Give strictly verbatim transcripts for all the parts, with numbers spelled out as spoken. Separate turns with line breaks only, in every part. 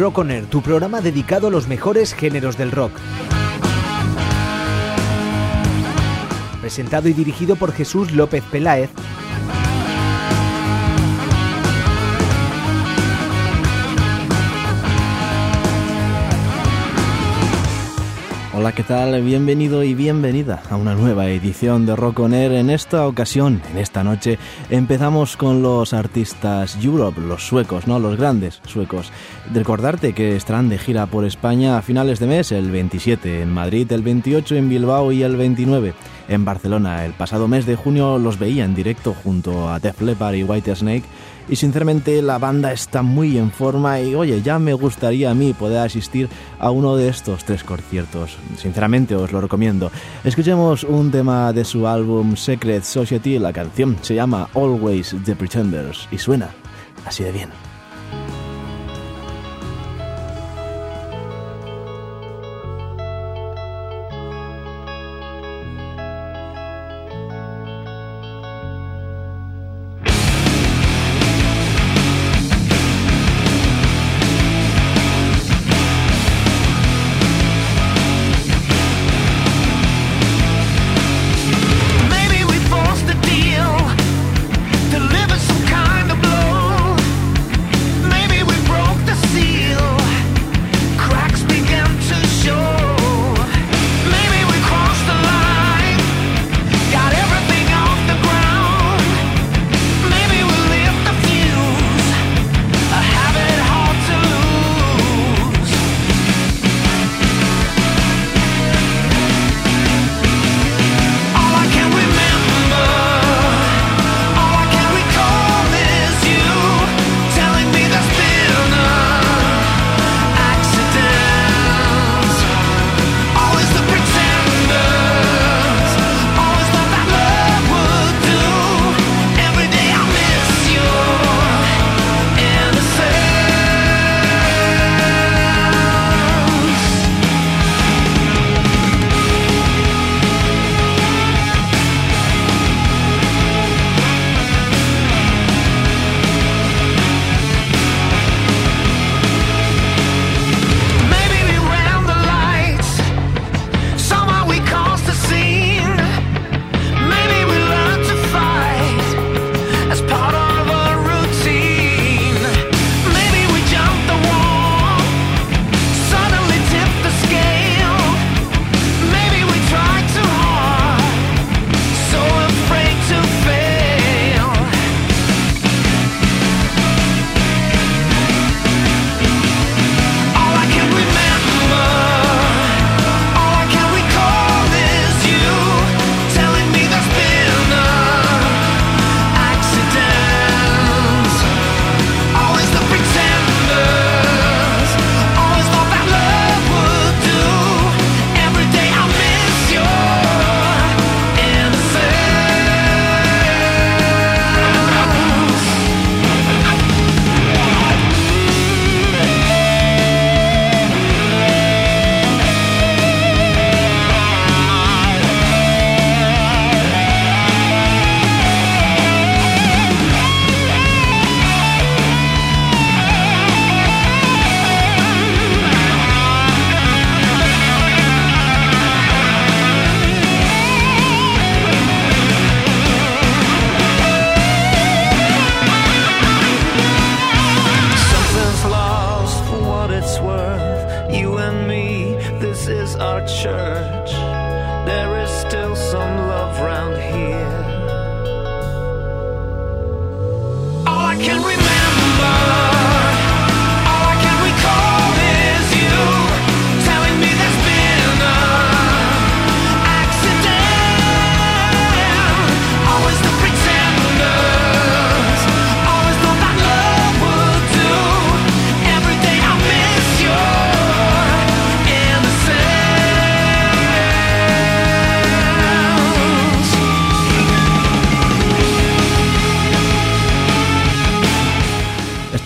Rock On Air, tu programa dedicado a los mejores géneros del rock. Presentado y dirigido por Jesús López Peláez.
Hola, ¿qué tal? Bienvenido y bienvenida a una nueva edición de Rock On Air. En esta ocasión, en esta noche, empezamos con los artistas Europe, los suecos, ¿no? Los grandes suecos. Recordarte que estarán de gira por España a finales de mes, el veintisiete en Madrid, el veintiocho en Bilbao y el veintinueve en Barcelona. El pasado mes de junio los veía en directo junto a Def Leppard y Whitesnake. Y sinceramente la banda está muy en forma y oye, ya me gustaría a mí poder asistir a uno de estos tres conciertos. Sinceramente os lo recomiendo. Escuchemos un tema de su álbum Secret Society. La canción se llama Always the Pretenders y suena así de bien.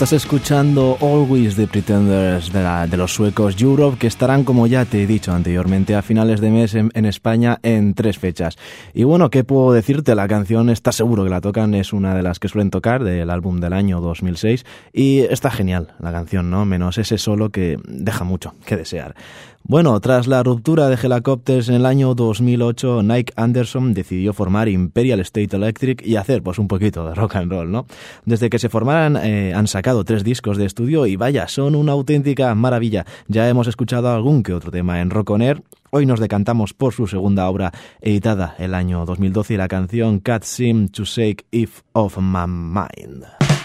Estás escuchando Always the Pretenders de, la, de los suecos Europe, que estarán, como ya te he dicho anteriormente, a finales de mes en, en España en tres fechas. Y bueno, ¿qué puedo decirte? La canción está seguro que la tocan, es una de las que suelen tocar del álbum del año dos mil seis y está genial la canción, ¿no? Menos ese solo que deja mucho que desear. Bueno, tras la ruptura de Hellacopters en el año dos mil ocho, Nick Anderson decidió formar Imperial State Electric y hacer pues un poquito de rock and roll, ¿no? Desde que se formaran eh, han sacado tres discos de estudio y vaya, son una auténtica maravilla. Ya hemos escuchado algún que otro tema en Rock On Air. Hoy nos decantamos por su segunda obra, editada el año dos mil doce, y la canción Can't Seem to Shake If of My Mind.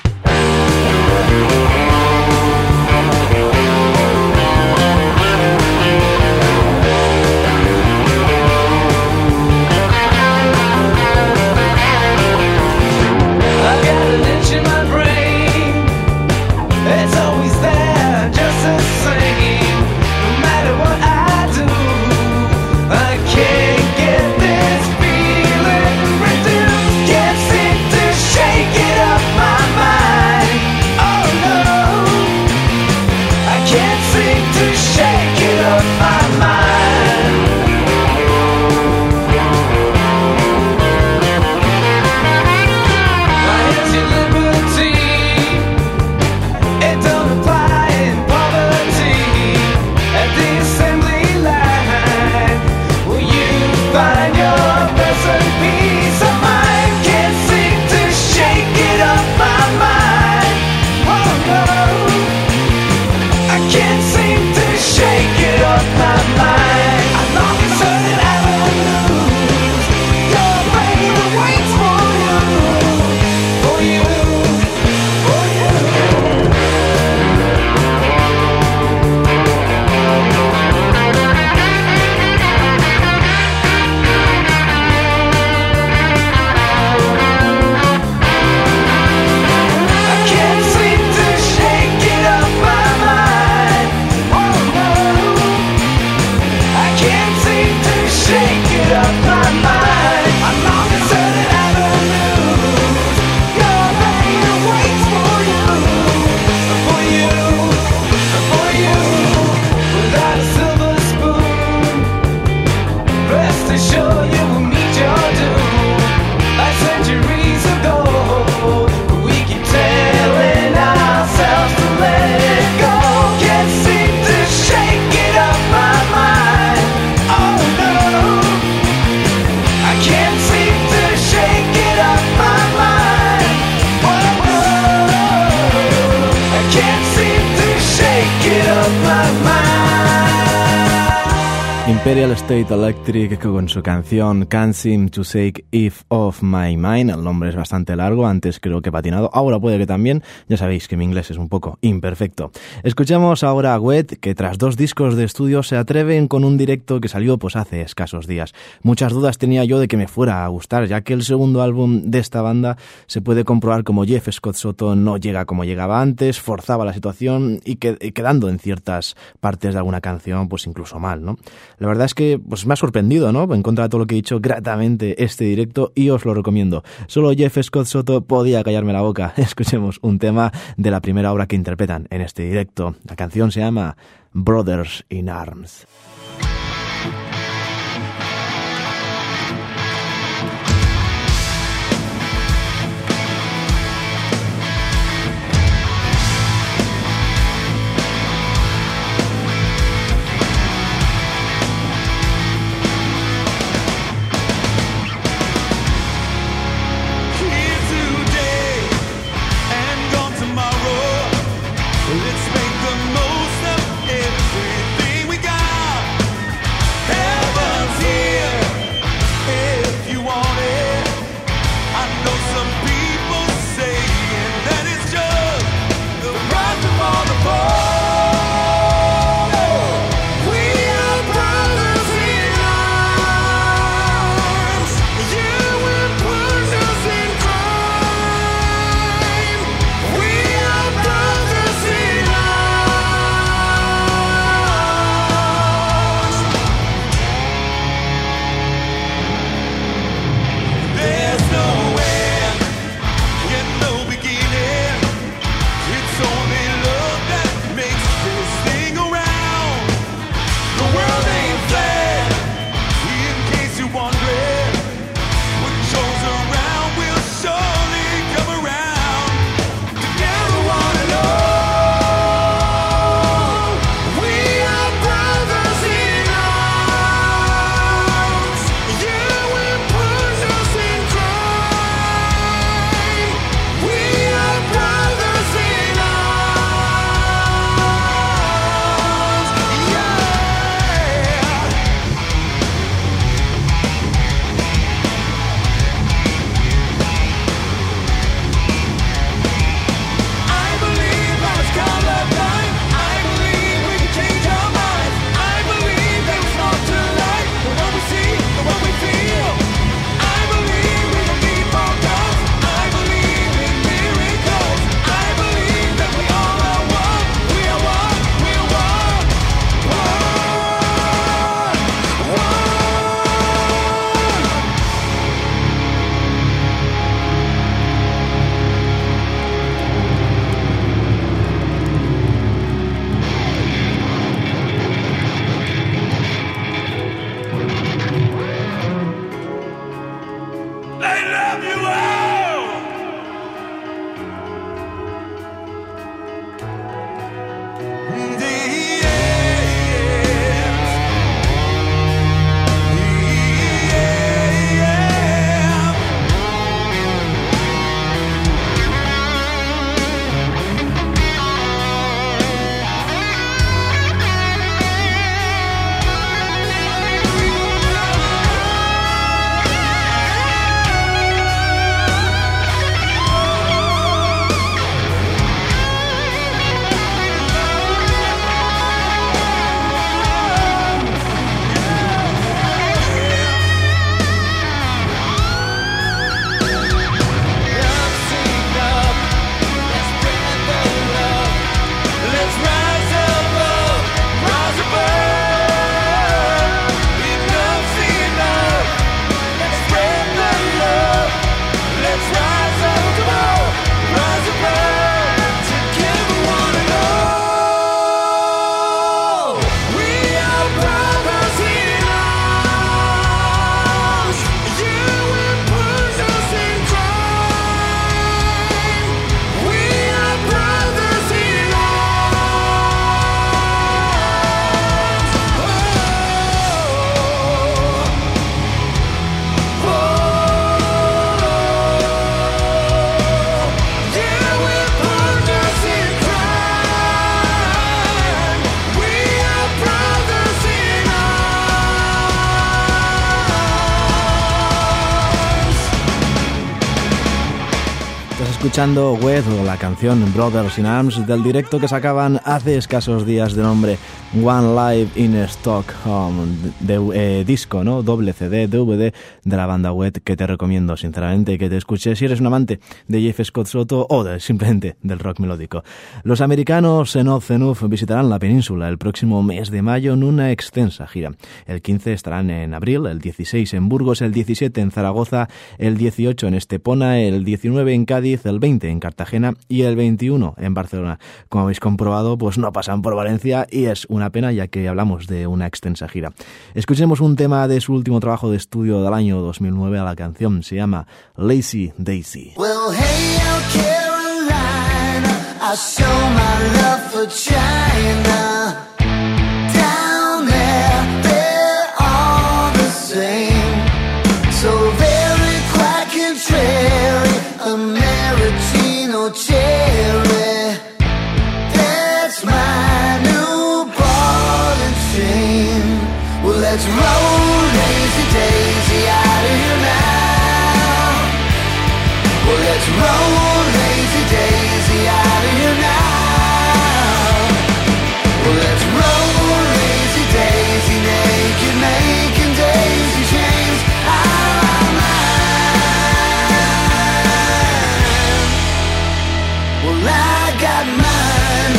Imperial State Electric con su canción Can't Seem to Shake If of My Mind. El nombre es bastante largo, antes creo que patinado, ahora puede que también. Ya sabéis que mi inglés es un poco imperfecto. Escuchamos ahora a Wet, que tras dos discos de estudio se atreven con un directo que salió pues hace escasos días. Muchas dudas tenía yo de que me fuera a gustar, ya que el segundo álbum de esta banda se puede comprobar como Jeff Scott Soto no llega como llegaba antes, forzaba la situación y, que, y quedando en ciertas partes de alguna canción pues incluso mal, ¿no? La verdad es que pues me ha sorprendido, ¿no? En contra de todo lo que he dicho, gratamente este directo, y os lo recomiendo. Solo Jeff Scott Soto podía callarme la boca. Escuchemos un tema de la primera obra que interpretan en este directo. La canción se llama Brothers in Arms.
Let's make the most of everything we got.
escuchando Wet o la canción Brothers in Arms del directo que sacaban hace escasos días de nombre One Live in Stockholm, de, eh, disco, ¿no? Doble C D, D V D de la banda Wet, que te recomiendo sinceramente que te escuches si eres un amante de Jeff Scott Soto o de, simplemente del rock melódico. Los americanos Enough Enough visitarán la península el próximo mes de mayo en una extensa gira. El quince estarán en abril, el dieciséis en Burgos, el diecisiete en Zaragoza, el dieciocho en Estepona, el diecinueve en Cádiz, el veinte en Cartagena y el veintiuno en Barcelona. Como habéis comprobado, pues no pasan por Valencia y es una pena, ya que hablamos de una extensa gira. Escuchemos un tema de su último trabajo de estudio del año dos mil nueve. A la canción se llama Lazy Daisy.
Well, hey, oh, Carolina, I show my love for China. Down there, they're all the same. So very quack and cherry, a maraschino cherry. That's my new ball and chain. Well, let's roll Lazy Daisy out of here now. Well, let's roll Lazy Daisy out of here now. Well, let's roll Lazy Daisy, naked, making daisy chains out of our mind. Well, I got mine.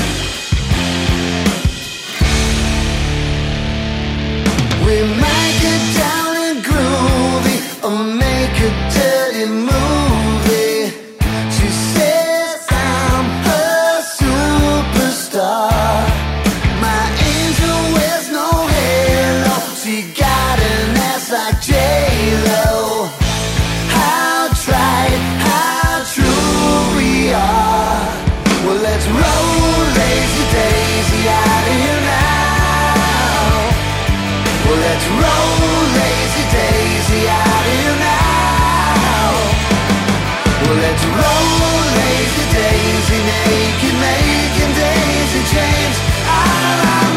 We might get down and groovy or make a dirty movie. She says I'm her superstar. My angel wears no halo. She got an ass like J-Lo. How trite, how true we are. Well, let's roll Lazy Daisy out of here now. Well, let's roll Lazy Daisy out of here now. Well, let's roll Lazy Daisy, naked, making daisy chains out of our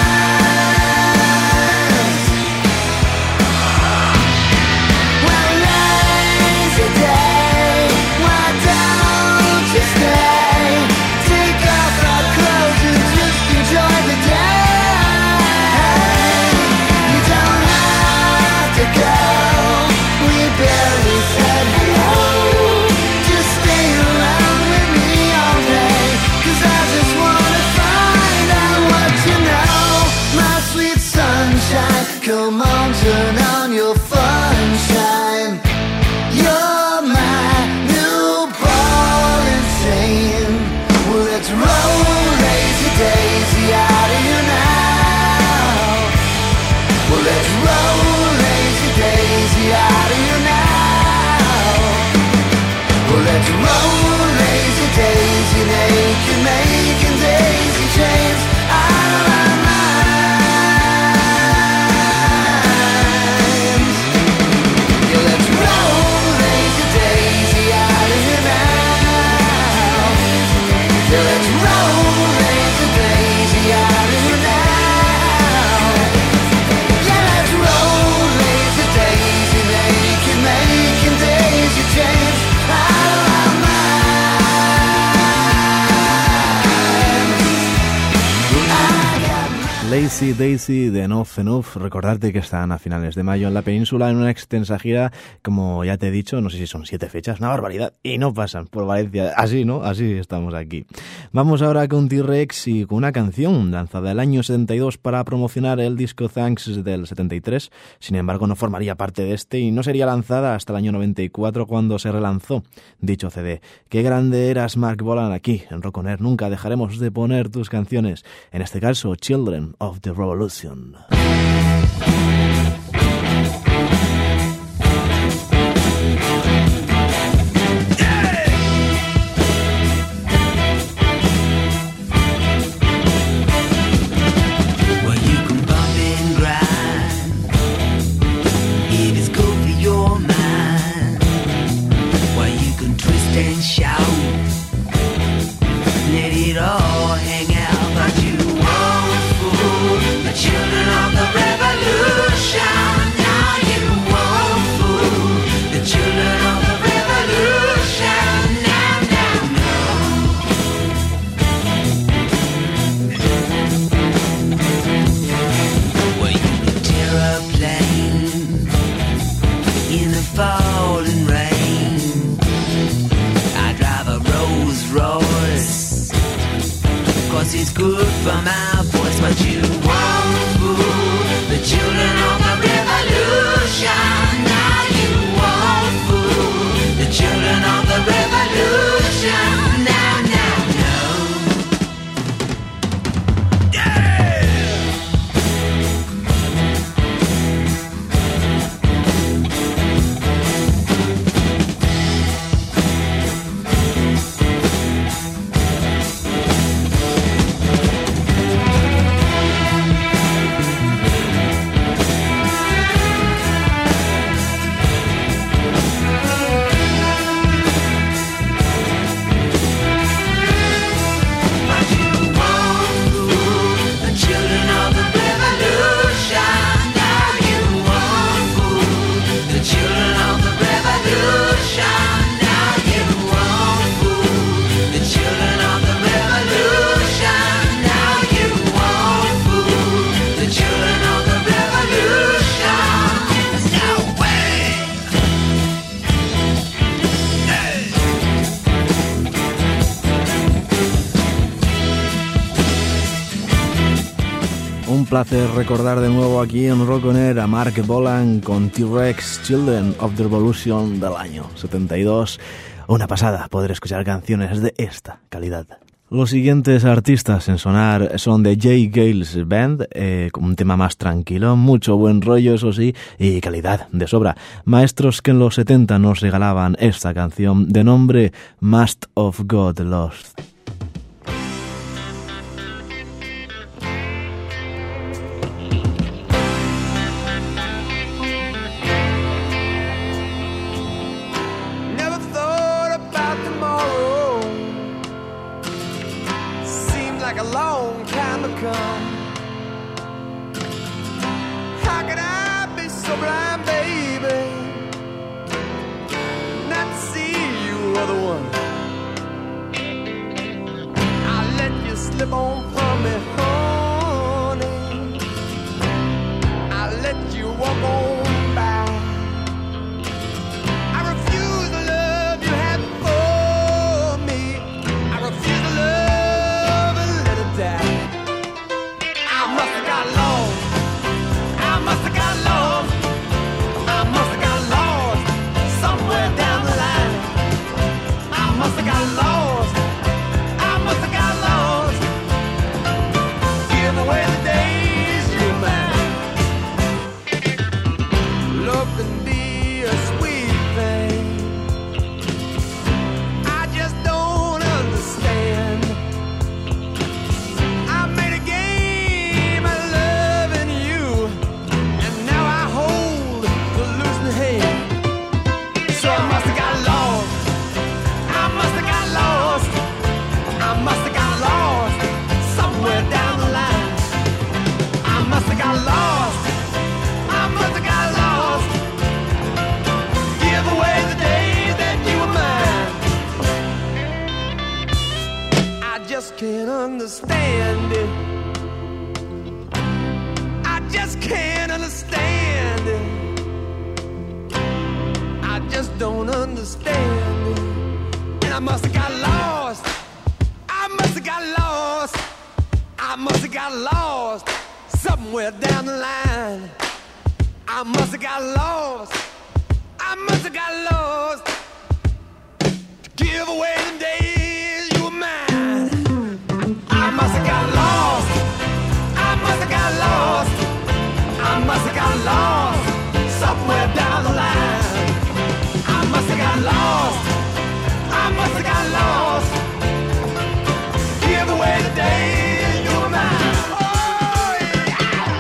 minds. Well, lazy day, why don't you stay? Take off our clothes and just enjoy the day. You don't have to go, we barely said hello. Just stay around with me all day, 'cause I just wanna find out what you know. My sweet sunshine, come on, turn on your funshine. You're my new ball and chain. Well, let's roll Lazy Daisy out of here now. Well, let's roll Lazy Daisy out of here now. Well, let's roll Lazy Daisy, naked, making daisy chains out of our minds. Yeah, let's roll Lazy Daisy out of here now. Yeah, let's roll Lazy Daisy out of here now. Yeah, let's roll Lazy Daisy, naked, making daisy chains out of our minds.
Lazy Daisy de Enough Enough. Recordarte que están a finales de mayo en la península en una extensa gira, como ya te he dicho, no sé si son siete fechas, una barbaridad, y no pasan por Valencia. Así, ¿no? Así estamos aquí. Vamos ahora con T-Rex y con una canción lanzada el año setenta y dos para promocionar el disco Thanks del setenta y tres. Sin embargo, no formaría parte de este y no sería lanzada hasta el año noventa y cuatro, cuando se relanzó dicho C D. Qué grande eras, Mark Bolan, aquí en Rock On Air. Nunca dejaremos de poner tus canciones, en este caso Children of the Revolution.
Well, you can bump and grind if it's good for your mind. Well, you can twist and shout, let it all hang out, but you won't fool the children of the revolution.
place recordar de nuevo aquí en Rock On Air a Mark Bolan con T-Rex Children of the Revolution del año setenta y dos. Una pasada poder escuchar canciones de esta calidad. Los siguientes artistas en sonar son de Jay Gales Band, eh, con un tema más tranquilo, mucho buen rollo, eso sí, y calidad de sobra. Maestros que en los setenta nos regalaban esta canción de nombre Must of God Lost.
Slip on from me, honey. I let you walk on by. I refuse the love you had for me. I refuse the love and let it die. I must have got lost. I must have got lost. I must have got lost somewhere down the line. I must have got lost. I must have got lost. Give away the days you're mine. Love can be a sweet thing. I just don't understand. I made a game of loving you, and now I hold the losing hand. So I must have got lost. I must have got lost. I must have got lost somewhere down the line. I must have got lost. I must have got lost. Give away the days that you were mine. I just can't understand it. I just can't understand it. I just don't understand it. And I must have got lost. I must have got lost. I must have got lost somewhere down the line. I must have got lost. I must have got lost to give away the days you were mine. I must have got lost. I must have got lost. I must have got lost somewhere down the line. I must have got lost. I must have got lost. Give away the days you were mine. Oh, yeah.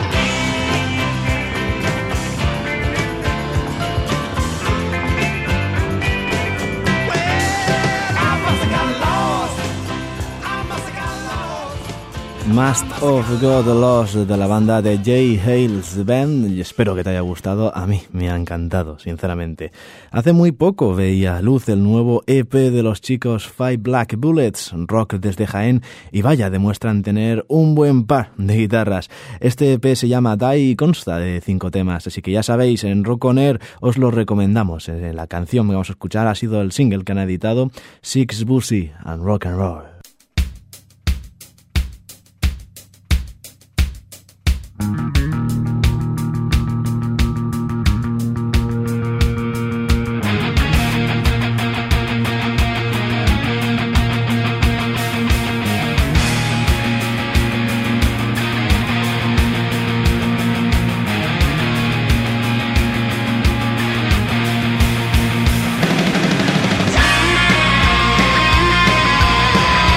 Well, I must have got lost. I must have got lost.
Must of God Lost de la banda de Jay Hales Band, y espero que te haya gustado. A mí me ha encantado, sinceramente. Hace muy poco veía a luz el nuevo E P de los chicos Five Black Bullets, rock desde Jaén, y vaya, demuestran tener un buen par de guitarras. Este E P se llama Die y consta de cinco temas, así que ya sabéis, en Rock On Air os lo recomendamos. La canción que vamos a escuchar ha sido el single que han editado, Six Boozy and Rock and Roll.
Time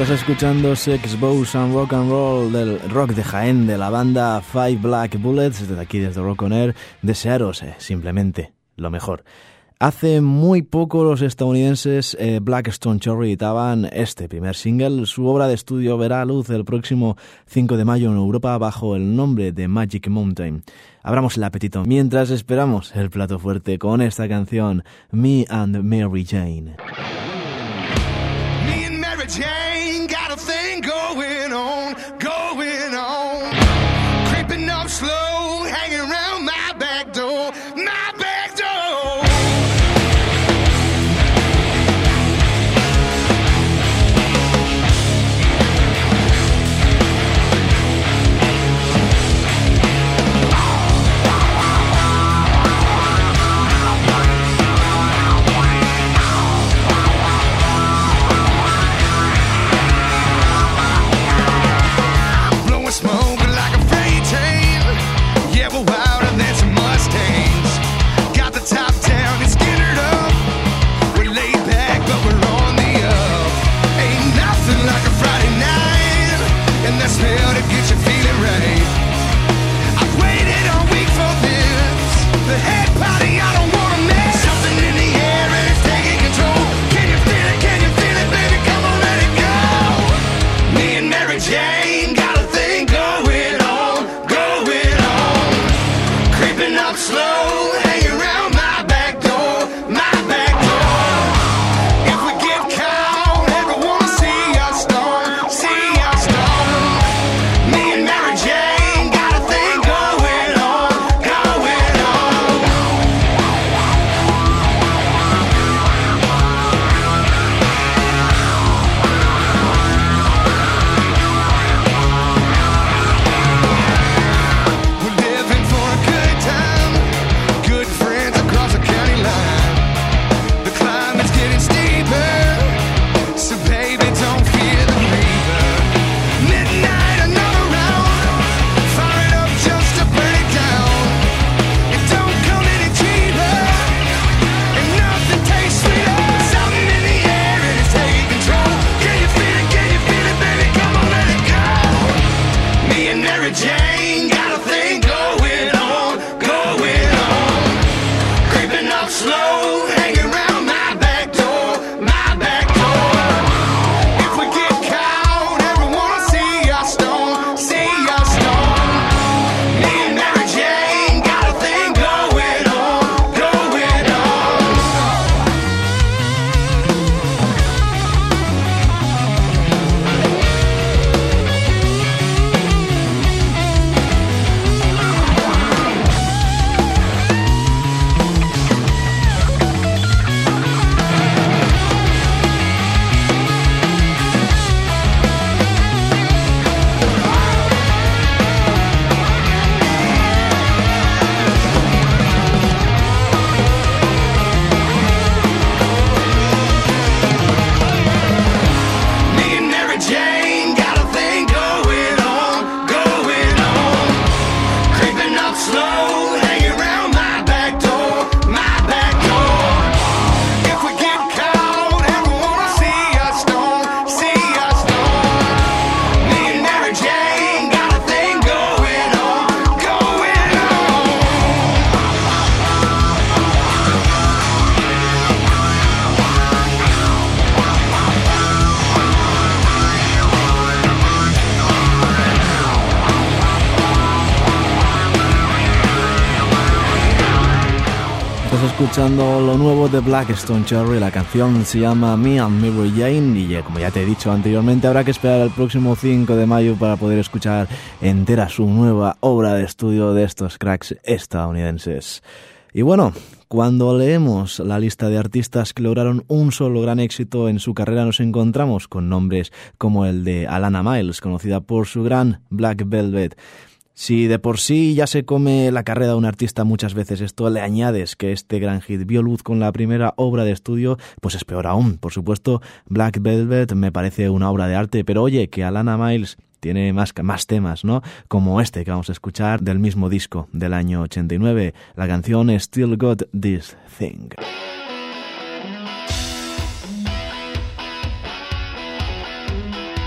Estás escuchando Sex, Bows and Rock and Roll del rock de Jaén de la banda Five Black Bullets. Desde aquí, desde Rock On Air, desearos eh, simplemente lo mejor. Hace muy poco los estadounidenses eh, Black Stone Cherry editaban este primer single. Su obra de estudio verá a luz el próximo cinco de mayo en Europa bajo el nombre de Magic Mountain. Abramos el apetito mientras esperamos el plato fuerte con esta canción, Me and Mary Jane.
Me and Mary Jane got a thing going on, going on. Creeping up slow, hanging around my back door, my back door. Smoke like a freight train. Yeah, we're wilder than some Mustangs. Got the top down and skittered up. We're laid back, but we're on the up. Ain't nothing like a Friday night, and that smell to get you feeling right. I've waited all week for this. The head party I don't wanna miss. Something in the air and it's taking control. Can you feel it? Can you feel it, baby? Come on, let it go. Me and Mary Jane got a thing going on, going on. Creeping up slow, hanging around my back door, my back door. If we get caught, everyone see us storm, see us storm. Me and Mary Jane got a thing going on, going on. We're living for a good time, good friends across the county line. The climate's getting steeper, so baby don't fear the reaper. Midnight, another round, fire it up just to burn it down. It don't come any cheaper, and nothing tastes sweeter. Something in the air and it's taking control. Can you feel it? Can you feel it, baby? Come on, let it go. Me and Mary Jane got a thing going on, going on. Creeping up slow, hanging around my back door, my back door. If we get caught, everyone will see us storm, see us storm. Me and Mary Jane got a thing going on, going on. Me and Mary Jane got a thing going on, going on. Creeping up slow, hanging around my back door, my back door. If we get caught, everyone will see us storm, see us storm. Me and Mary Jane got a thing going on, going on.
Estás escuchando lo nuevo de Black Stone Cherry. La canción se llama Me and Mary Jane y eh, como ya te he dicho anteriormente, habrá que esperar el próximo cinco de mayo para poder escuchar entera su nueva obra de estudio de estos cracks estadounidenses. Y bueno, cuando leemos la lista de artistas que lograron un solo gran éxito en su carrera, nos encontramos con nombres como el de Alana Miles, conocida por su gran Black Velvet. Si de por sí ya se come la carrera de un artista muchas veces, esto le añades que este gran hit vio luz con la primera obra de estudio, pues es peor aún. Por supuesto, Black Velvet me parece una obra de arte, pero oye, que Alana Miles tiene más, más temas, ¿no? Como este que vamos a escuchar del mismo disco del año ochenta y nueve, la canción Still Got This Thing.
Still got this thing. Still got this thing.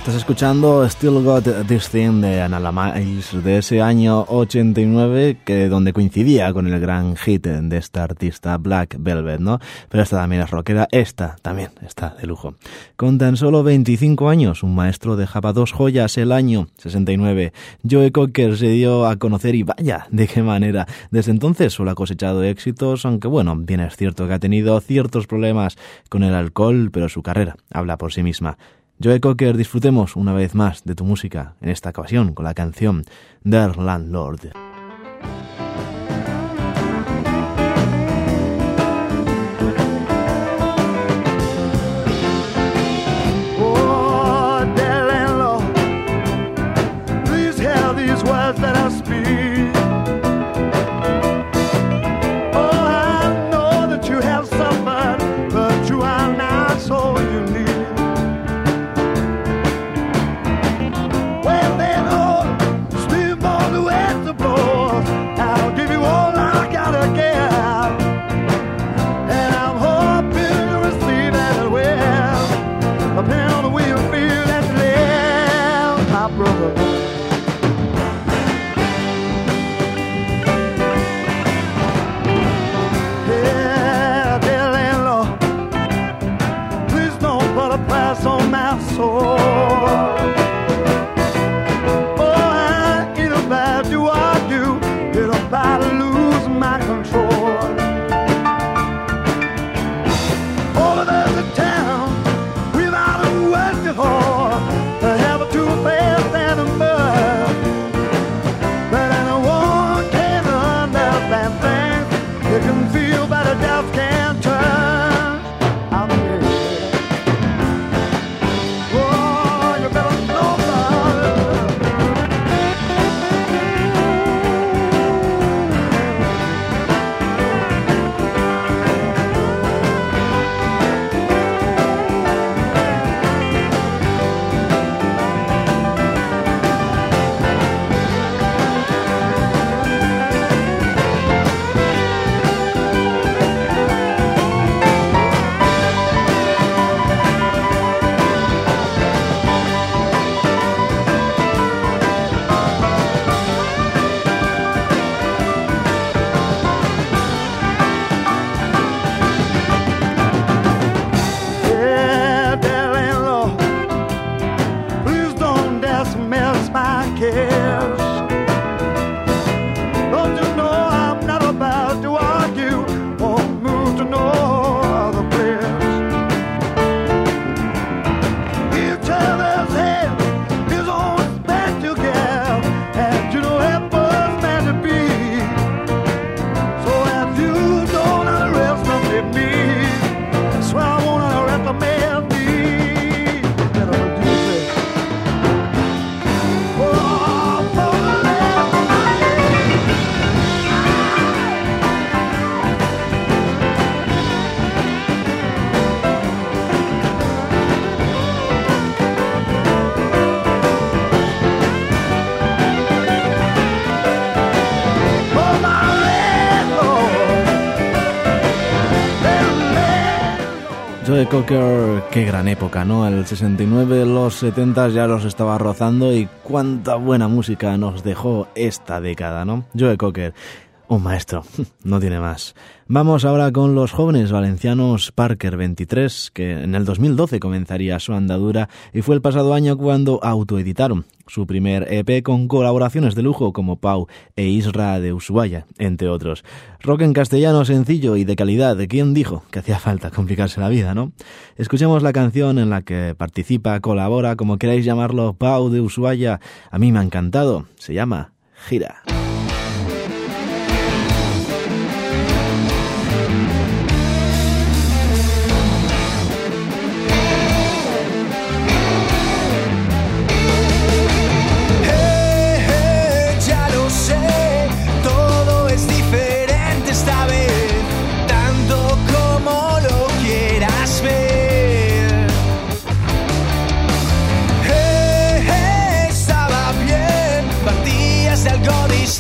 Estás escuchando Still Got This Thing de Analyze de ese año ochenta y nueve, que donde coincidía con el gran hit de esta artista Black Velvet, ¿no? Pero esta también es rockera, esta también está de lujo. Con tan solo veinticinco años, un maestro dejaba dos joyas el año sesenta y nueve. Joe Cocker se dio a conocer y vaya, de qué manera. Desde entonces solo ha cosechado éxitos, aunque bueno, bien es cierto que ha tenido ciertos problemas con el alcohol, pero su carrera habla por sí misma. Joe Cocker, disfrutemos una vez más de tu música, en esta ocasión con la canción Der Landlord.
Oh, dear landlord, please hear these words that I speak. Oh, I know that you have suffered, but you are not so unique.
Joe Cocker, qué gran época, ¿no? El sesenta y nueve, los setenta ya los estaba rozando y cuánta buena música nos dejó esta década, ¿no? Joe Cocker, un maestro, no tiene más. Vamos ahora con los jóvenes valencianos Parker veintitrés, que en el dos mil doce comenzaría su andadura y fue el pasado año cuando autoeditaron su primer E P con colaboraciones de lujo como Pau e Isra de Ushuaia, entre otros. Rock en castellano sencillo y de calidad. ¿Quién dijo que hacía falta complicarse la vida, no? Escuchemos la canción en la que participa, colabora, como queráis llamarlo, Pau de Ushuaia. A mí me ha encantado. Se llama Gira.
Estaba bien, partías de algo distinto.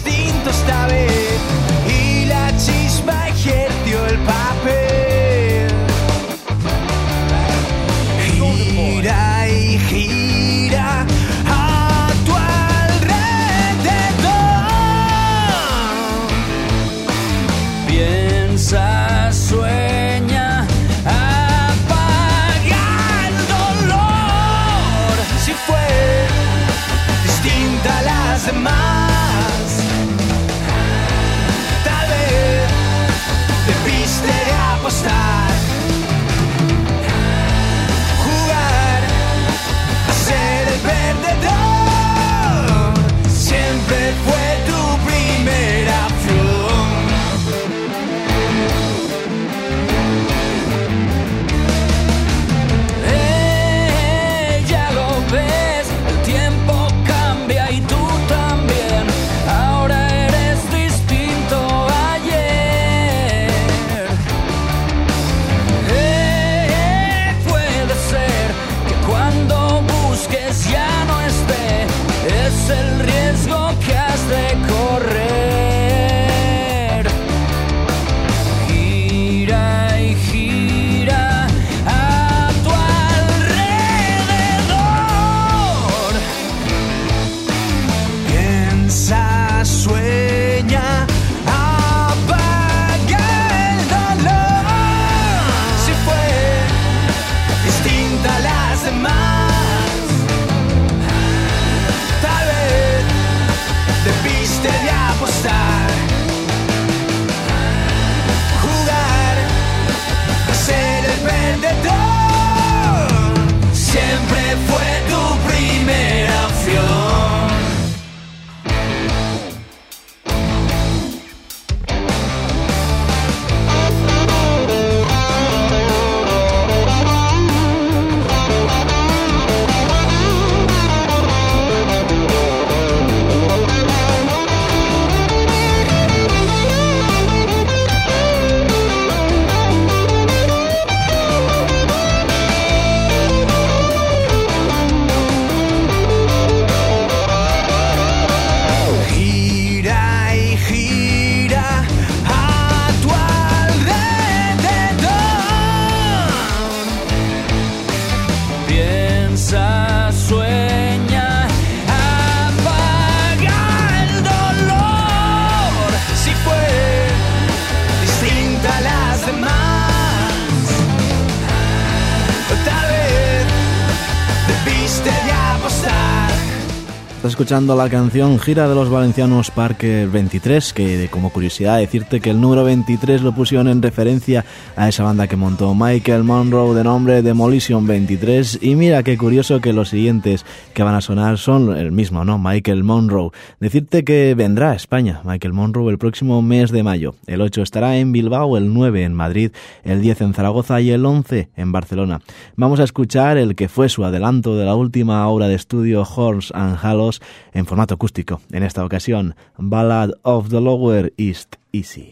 Estás escuchando la canción Gira de los Valencianos Parque veintitrés, que como curiosidad decirte que el número veintitrés lo pusieron en referencia a esa banda que montó Michael Monroe de nombre Demolition veintitrés, y mira qué curioso que los siguientes que van a sonar son el mismo, ¿no? Michael Monroe. Decirte que vendrá a España Michael Monroe el próximo mes de mayo. El ocho estará en Bilbao, el nueve en Madrid, el diez en Zaragoza y el once en Barcelona. Vamos a escuchar el que fue su adelanto de la última obra de estudio Horns and Halos en formato acústico. En esta ocasión, Ballad of the Lower East Easy.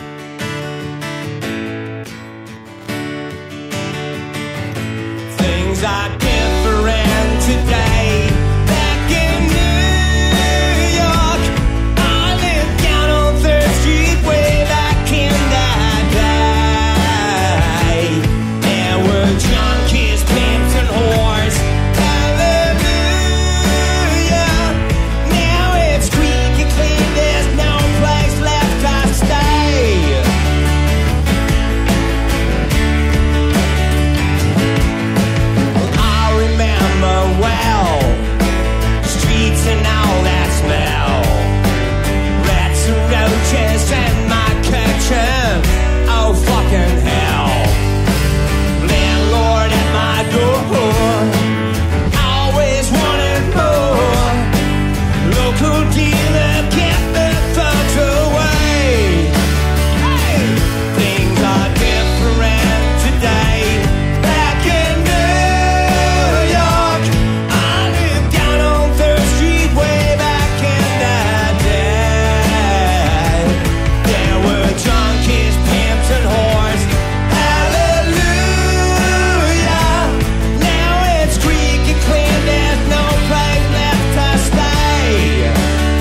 Things are different today. Back in New York, I lived down on Third Street way back in that day. There were junkies, pimps, and whores. And my kitchen, oh fucking hell. Landlord at my door, always wanted more. Local dealer, get the thugs away. Hey, things are different today. Back in New York, I lived down on Third Street way back in that day. Junkies, pimps, and whores. Hallelujah. Now it's squeaky clean. There's no place left to stay.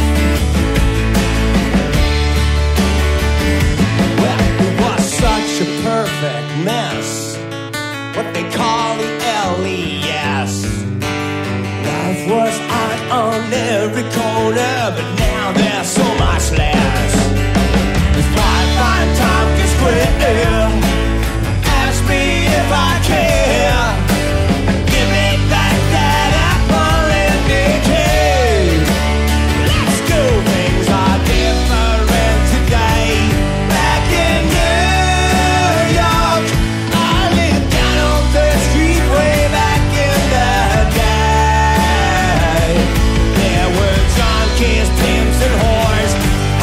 Well, it was such a perfect mess. What they call the L E S. Life was art on every corner, but now there's so much less. Find Tompkins Square. Ask me if I care. Give me back that apple and decay. Let's go. Things are different today. Back in New York, I lived down on Third Street way back in the day. There were junkies, pimps, and whores.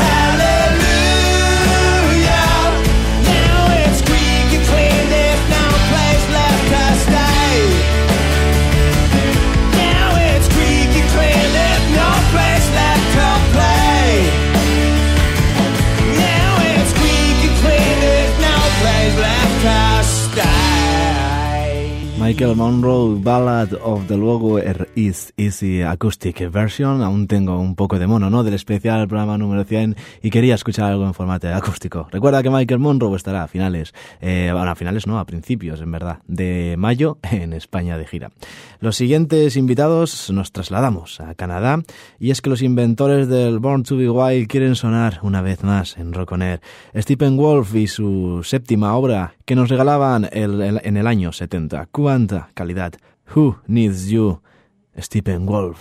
Michael Monroe, Ballad of the Lower East Easy Acoustic Version. Aún tengo un poco de mono, ¿no?, del especial programa número cien, y quería escuchar algo en formato acústico. Recuerda que Michael Monroe estará a finales, eh, bueno, a finales no, a principios, en verdad, de mayo en España de gira. Los siguientes invitados nos trasladamos a Canadá, y es que los inventores del Born to be Wild quieren sonar una vez más en Rock On Air. Steppenwolf y su séptima obra que nos regalaban el, el, en el año setenta. Cuánta calidad. Who Needs You, Steppenwolf.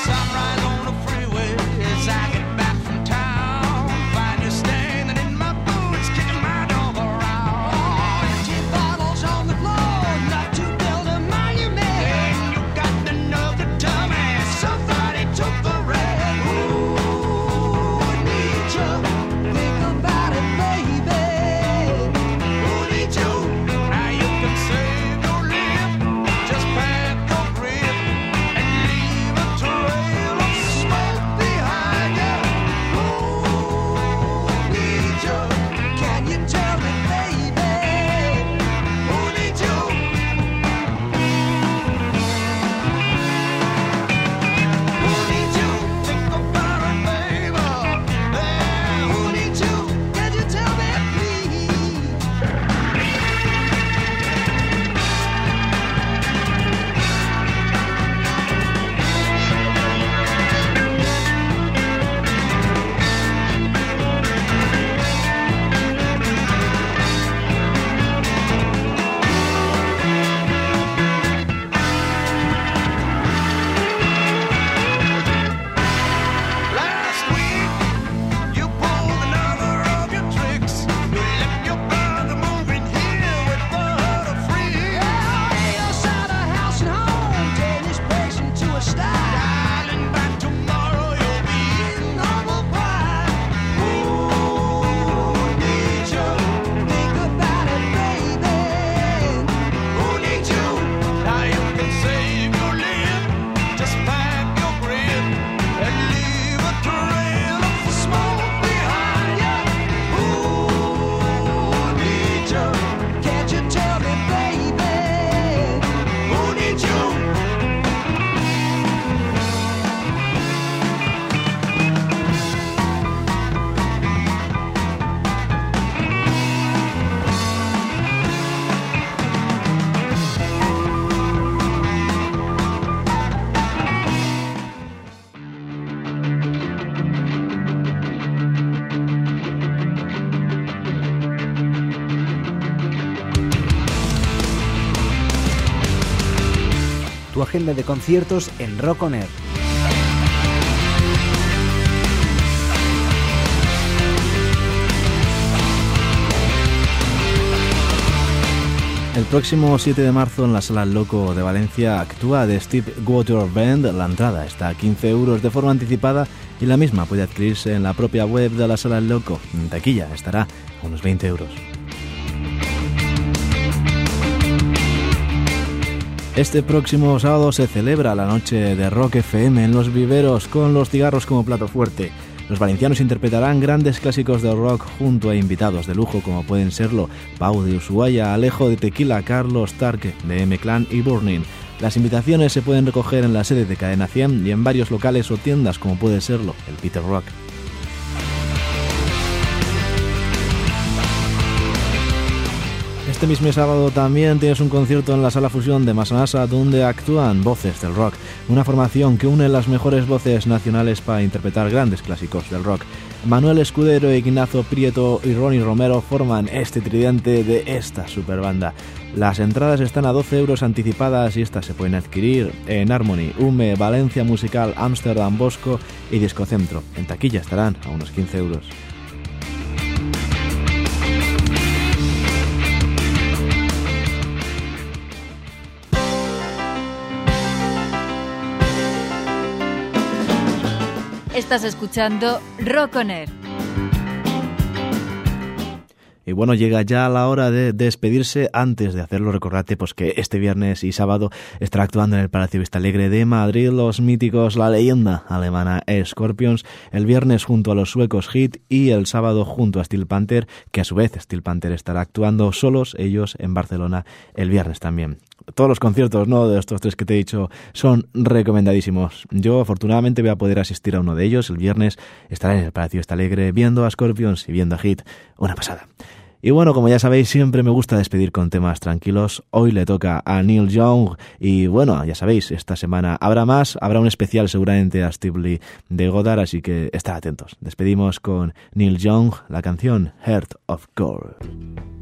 Sunrise on the freeway as I get back from town. Find you standing in my
tu agenda de conciertos en Rock On Air.
El próximo siete de marzo en la Sala Loco de Valencia actúa The Steve Water Band. La entrada está a quince euros de forma anticipada y la misma puede adquirirse en la propia web de la Sala Loco. En taquilla estará a unos veinte euros. Este próximo sábado se celebra la noche de Rock F M en Los Viveros con los cigarros como plato fuerte. Los valencianos interpretarán grandes clásicos del rock junto a invitados de lujo como pueden serlo Pau de Ushuaia, Alejo de Tequila, Carlos Tarque de M-Clan y Burning. Las invitaciones se pueden recoger en la sede de Cadena cien y en varios locales o tiendas como puede serlo el Peter Rock. Este mismo sábado también tienes un concierto en la Sala Fusión de Masanasa donde actúan Voces del Rock, una formación que une las mejores voces nacionales para interpretar grandes clásicos del rock. Manuel Escudero, Ignacio Prieto y Ronnie Romero forman este tridente de esta superbanda. Las entradas están a doce euros anticipadas y estas se pueden adquirir en Harmony, Ume, Valencia Musical, Amsterdam, Bosco y Discocentro. En taquilla estarán a unos quince euros.
Estás escuchando Rock On Air.
Y bueno, llega ya la hora de despedirse. Antes de hacerlo, recordate pues que este viernes y sábado estará actuando en el Palacio Vistalegre de Madrid los míticos, la leyenda alemana Scorpions, el viernes junto a los suecos Hit y el sábado junto a Steel Panther, que a su vez Steel Panther estará actuando solos ellos en Barcelona el viernes también. Todos los conciertos, ¿no?, de estos tres que te he dicho son recomendadísimos. Yo afortunadamente voy a poder asistir a uno de ellos. El viernes estaré en el Palacio Vistalegre viendo a Scorpions y viendo a Hit. Una pasada. Y bueno, como ya sabéis, siempre me gusta despedir con temas tranquilos. Hoy le toca a Neil Young y bueno, ya sabéis, esta semana habrá más, habrá un especial seguramente a Steve Lee de Godard, así que estad atentos. Despedimos con Neil Young, la canción Heart of Gold.